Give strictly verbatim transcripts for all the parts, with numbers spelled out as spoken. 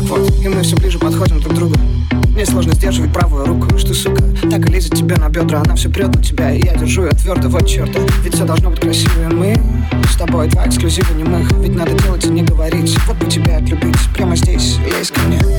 Вот, и мы все ближе подходим друг к другу. Мне сложно сдерживать правую руку, что, сука, так и лезет тебе на бедра. Она все прет на тебя, и я держу ее твердо, вот черта. Ведь все должно быть красиво, и мы с тобой два эксклюзива немых. Ведь надо делать и не говорить. Вот бы тебя отлюбить, прямо здесь, лезь ко мне.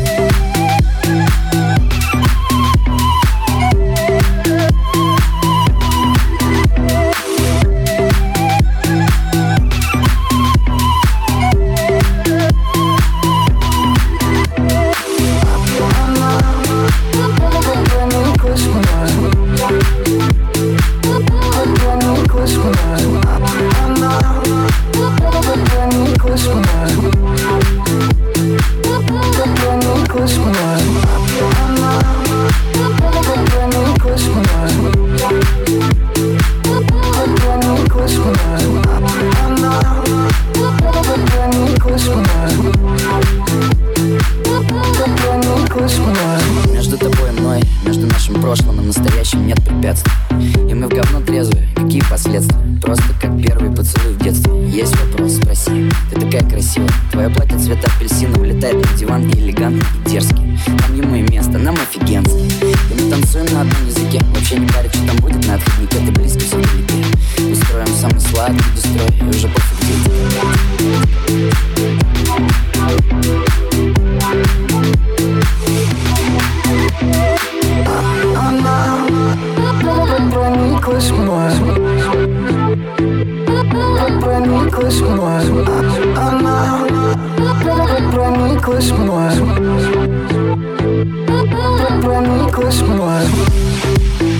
Между тобой и мной, между нашим прошлым и настоящим нет препятствий. И мы в говно трезвые, какие последствия? Просто как первый поцелуй в детстве. Есть вопрос, спроси, ты такая красивая. Твое платье цвета апельсина улетает на диван и элегантный, и дерзкий. Там ему и место, нам офигенски. И мы танцуем на одном языке. Вообще не парит, что там будет на отходнике. Ты близко, все вдалеке. Устроим самый сладкий дестрой. И уже пофиг дети. Прониклась мною, прониклась мною, она прониклась мною, прониклась мною.